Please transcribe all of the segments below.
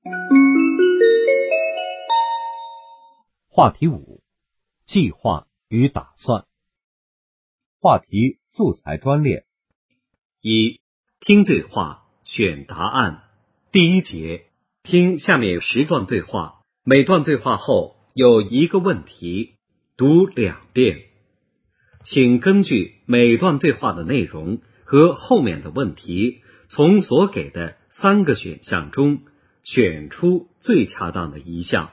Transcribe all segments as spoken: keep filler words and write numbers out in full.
话题五：计划与打算。话题素材专列。一、听对话，选答案。第一节，听下面十段对话，每段对话后有一个问题，读两遍。请根据每段对话的内容和后面的问题，从所给的三个选项中选出最恰当的一项。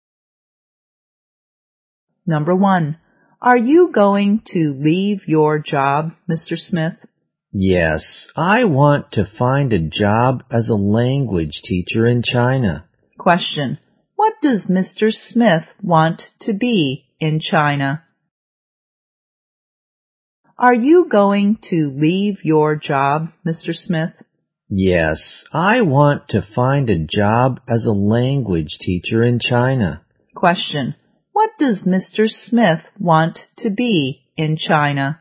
Number one, are you going to leave your job, Mister Smith? Yes, I want to find a job as a language teacher in China. Question, what does Mister Smith want to be in China? Are you going to leave your job, Mister Smith? Yes, I want to find a job as a language teacher in China. Question, what does Mister Smith want to be in China?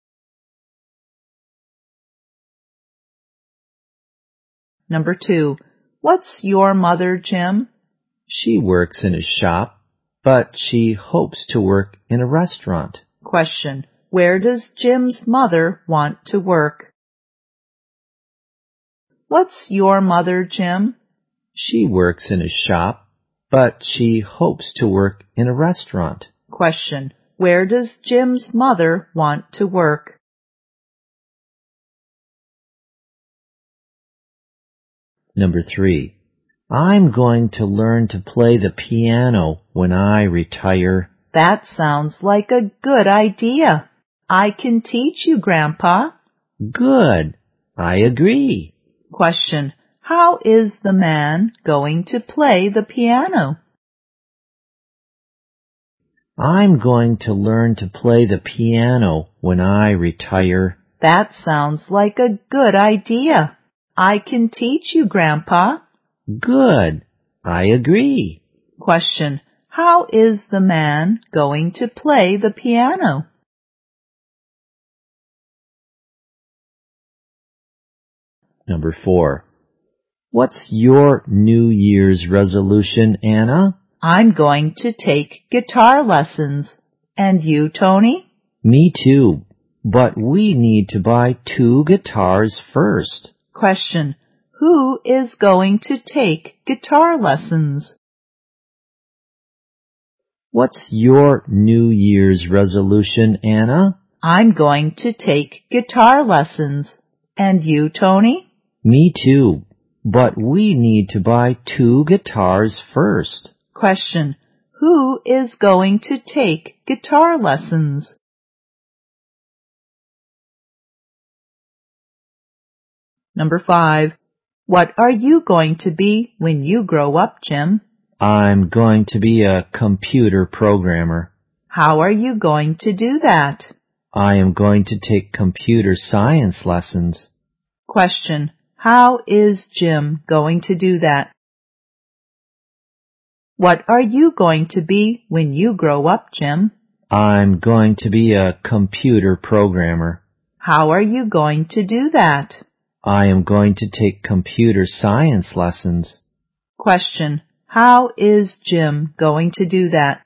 Number two, what's your mother, Jim? She works in a shop, but she hopes to work in a restaurant. Question, where does Jim's mother want to work? What's your mother, Jim? She works in a shop, but she hopes to work in a restaurant. Question, where does Jim's mother want to work? Number three, I'm going to learn to play the piano when I retire. That sounds like a good idea. I can teach you, Grandpa. Good. I agree. Question, how is the man going to play the piano? I'm going to learn to play the piano when I retire. That sounds like a good idea. I can teach you, Grandpa. Good. I agree. Question, how is the man going to play the piano? Number four, what's your New Year's resolution, Anna? I'm going to take guitar lessons. And you, Tony? Me too, but we need to buy two guitars first. Question, who is going to take guitar lessons? What's your New Year's resolution, Anna? I'm going to take guitar lessons. And you, Tony? Me too, but we need to buy two guitars first. Question, who is going to take guitar lessons? Number five, what are you going to be when you grow up, Jim? I'm going to be a computer programmer. How are you going to do that? I am going to take computer science lessons. Question, how is Jim going to do that? What are you going to be when you grow up, Jim? I'm going to be a computer programmer. How are you going to do that? I am going to take computer science lessons. Question, how is Jim going to do that?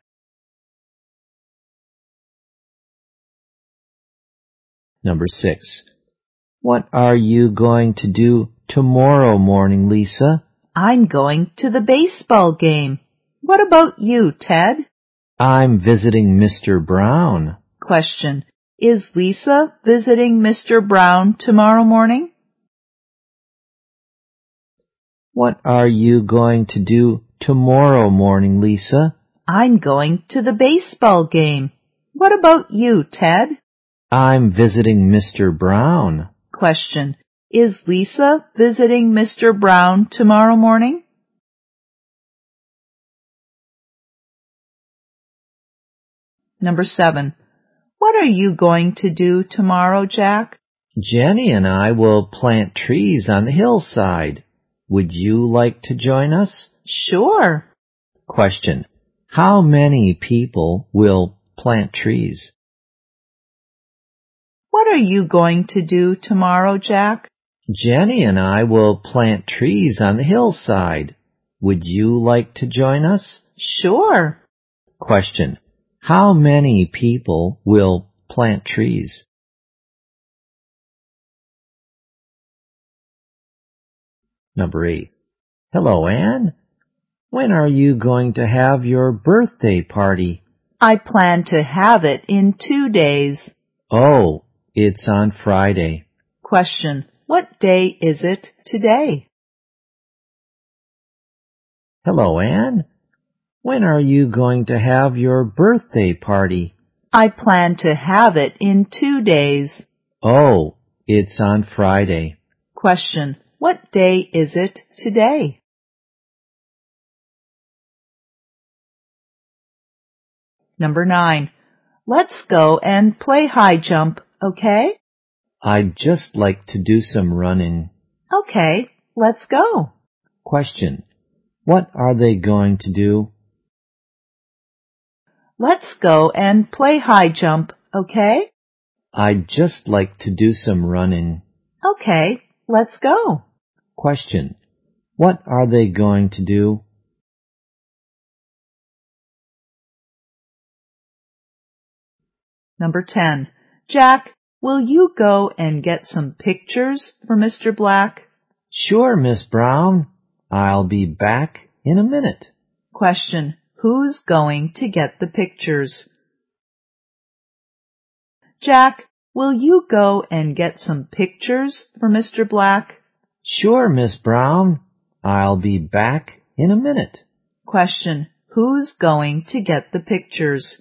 Number six, what are you going to do tomorrow morning, Lisa? I'm going to the baseball game. What about you, Ted? I'm visiting Mister Brown. Question, is Lisa visiting Mister Brown tomorrow morning? What are you going to do tomorrow morning, Lisa? I'm going to the baseball game. What about you, Ted? I'm visiting Mister Brown. Question, is Lisa visiting Mister Brown tomorrow morning? Number seven, what are you going to do tomorrow, Jack? Jenny and I will plant trees on the hillside. Would you like to join us? Sure. Question, how many people will plant trees? What are you going to do tomorrow, Jack? Jenny and I will plant trees on the hillside. Would you like to join us? Sure. Question. How many people will plant trees? Number eight. Hello, Anne. When are you going to have your birthday party? I plan to have it in two days. Oh, it's on Friday. Question. What day is it today? Hello, Anne. When are you going to have your birthday party? I plan to have it in two days. Oh, it's on Friday. Question. What day is it today? Number nine. Let's go and play high jump, okay? I'd just like to do some running. Okay, let's go. Question. What are they going to do? Let's go and play high jump, okay? I'd just like to do some running. Okay, let's go. Question. What are they going to do? Number ten. Jack, will you go and get some pictures for Mister Black? Sure, Miss Brown. I'll be back in a minute. Question. Who's going to get the pictures? Jack, will you go and get some pictures for Mister Black? Sure, Miss Brown. I'll be back in a minute. Question. Who's going to get the pictures?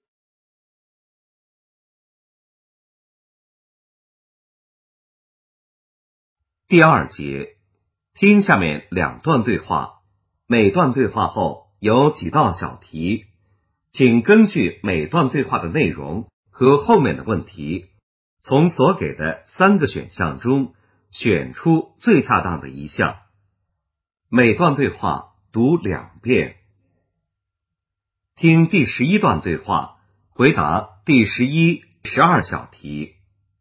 第二节，听下面两段对话，每段对话后有几道小题，请根据每段对话的内容和后面的问题，从所给的三个选项中选出最恰当的一项。每段对话读两遍。听第十一段对话，回答第十一、十二小题。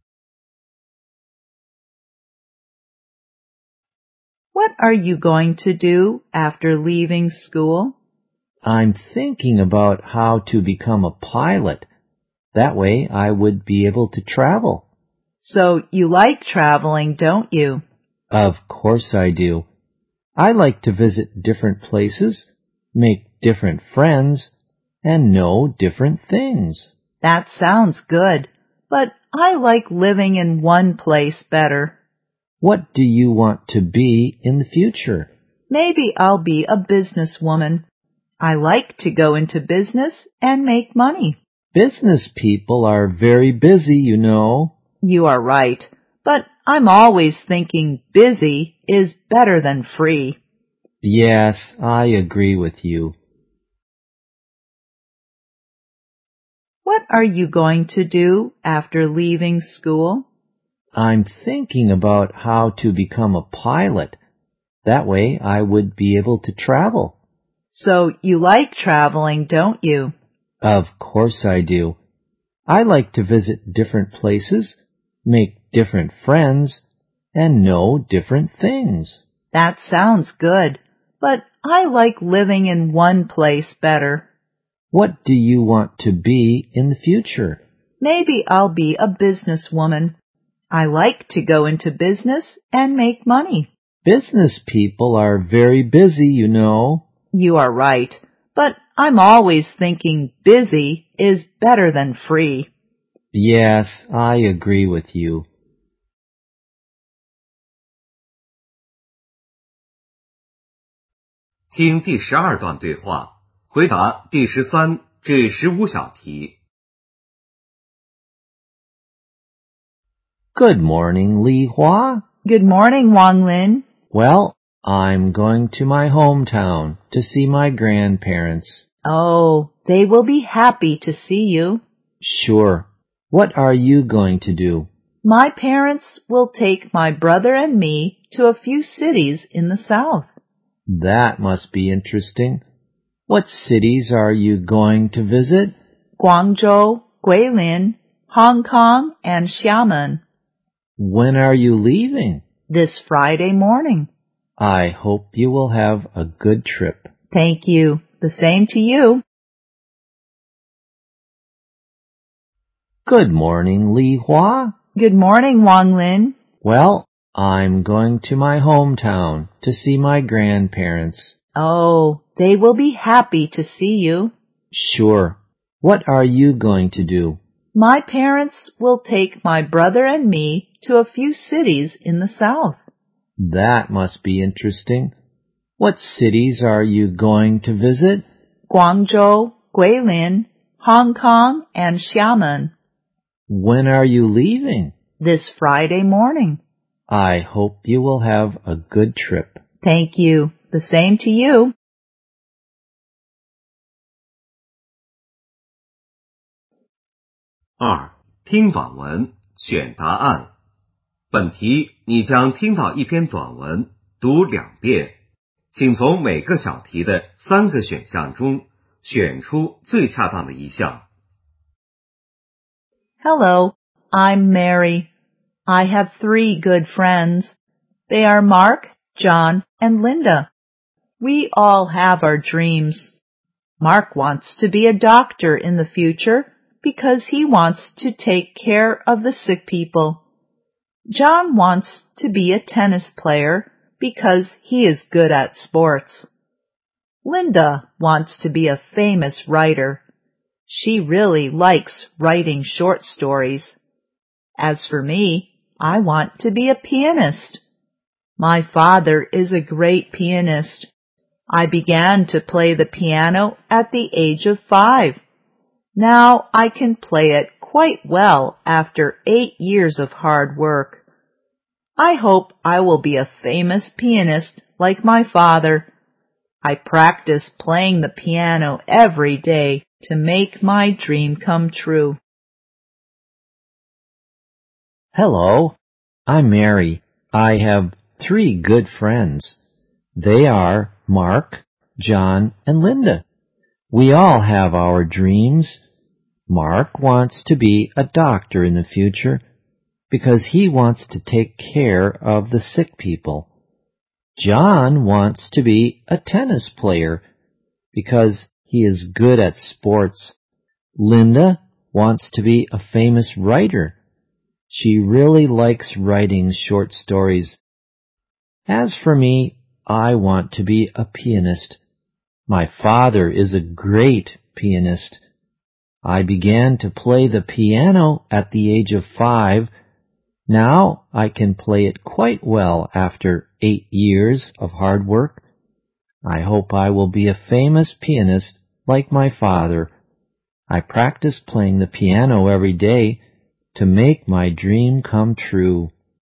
What are you going to do after leaving school? I'm thinking about how to become a pilot. That way I would be able to travel. So you like traveling, don't you? Of course I do. I like to visit different places, make different friends, and know different things. That sounds good, but I like living in one place better. What do you want to be in the future? Maybe I'll be a businesswoman. I like to go into business and make money. Business people are very busy, you know. You are right, but I'm always thinking busy is better than free. Yes, I agree with you. What are you going to do after leaving school? I'm thinking about how to become a pilot. That way I would be able to travel. So you like traveling, don't you? Of course I do. I like to visit different places, make different friends, and know different things. That sounds good, but I like living in one place better. What do you want to be in the future? Maybe I'll be a businesswoman. I like to go into business and make money. Business people are very busy, you know. You are right, but I'm always thinking busy is better than free. Yes, I agree with you. "听第十二段对话，回答第十三至十五小题。 Good morning, Li Hua. Good morning, Wang Lin. Well, I'm going to my hometown to see my grandparents. Oh, they will be happy to see you. Sure. What are you going to do? My parents will take my brother and me to a few cities in the south. That must be interesting. What cities are you going to visit? Guangzhou, Guilin, Hong Kong, and Xiamen. When are you leaving? This Friday morning. I hope you will have a good trip. Thank you. The same to you. Good morning, Li Hua. Good morning, Wang Lin. Well, I'm going to my hometown to see my grandparents. Oh, they will be happy to see you. Sure. What are you going to do? My parents will take my brother and me to a few cities in the south. That must be interesting. What cities are you going to visit? Guangzhou, Guilin, Hong Kong, and Xiamen. When are you leaving? This Friday morning. I hope you will have a good trip. Thank you. The same to you. 二、听短文，选答案。本题你将听到一篇短文，读两遍，请从每个小题的三个选项中选出最恰当的一项。 Hello, I'm Mary. I have three good friends. They are Mark, John, and Linda. We all have our dreams. Mark wants to be a doctor in the future because he wants to take care of the sick people. John wants to be a tennis player because he is good at sports. Linda wants to be a famous writer. She really likes writing short stories. As for me, I want to be a pianist. My father is a great pianist. I began to play the piano at the age of five. Now I can play it quite well after eight years of hard work. I hope I will be a famous pianist like my father. I practice playing the piano every day to make my dream come true. Hello, I'm Mary. I have three good friends. They are Mark, John, and Linda. We all have our dreams. Mark wants to be a doctor in the future because he wants to take care of the sick people. John wants to be a tennis player because he is good at sports. Linda wants to be a famous writer. She really likes writing short stories. As for me, I want to be a pianist. My father is a great pianist. I began to play the piano at the age of five. Now I can play it quite well after eight years of hard work. I hope I will be a famous pianist like my father. I practice playing the piano every day to make my dream come true.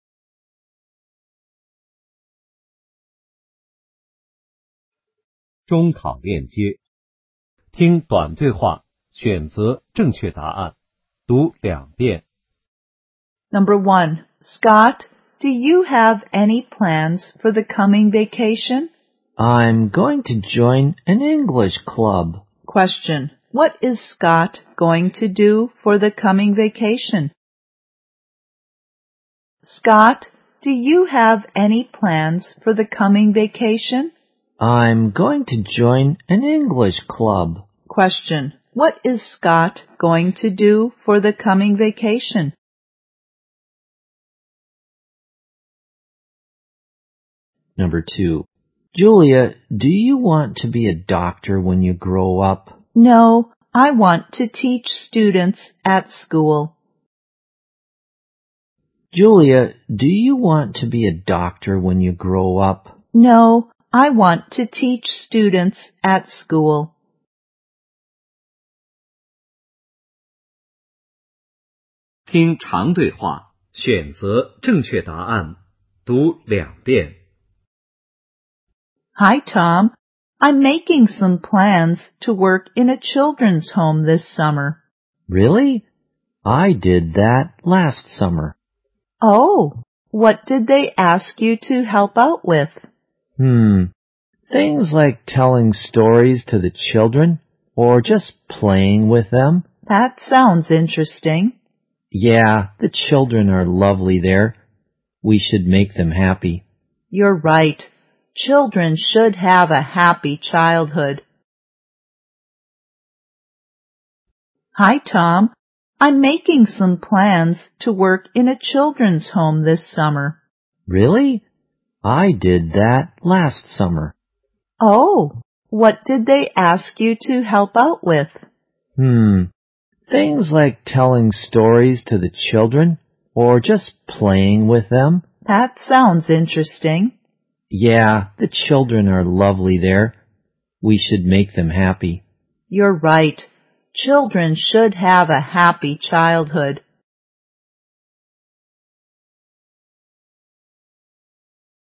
中考链接，听短对话，选择正确答案，读两遍。 Number one, Scott, do you have any plans for the coming vacation? I'm going to join an English club. Question, what is Scott going to do for the coming vacation? Scott, do you have any plans for the coming vacation? I'm going to join an English club. Question, what is Scott going to do for the coming vacation? Number two, Julia, do you want to be a doctor when you grow up? No, I want to teach students at school. Julia, do you want to be a doctor when you grow up? No, I want to teach students at school. 听长对话，选择正确答案，读两遍。 Hi, Tom. I'm making some plans to work in a children's home this summer. Really? I did that last summer. Oh, what did they ask you to help out with? Hmm. Things like telling stories to the children or just playing with them. That sounds interesting. Yeah, the children are lovely there. We should make them happy. You're right. Children should have a happy childhood. Hi, Tom. I'm making some plans to work in a children's home this summer. Really? I did that last summer. Oh, what did they ask you to help out with? Hmm. Things like telling stories to the children or just playing with them. That sounds interesting. Yeah, the children are lovely there. We should make them happy. You're right. Children should have a happy childhood.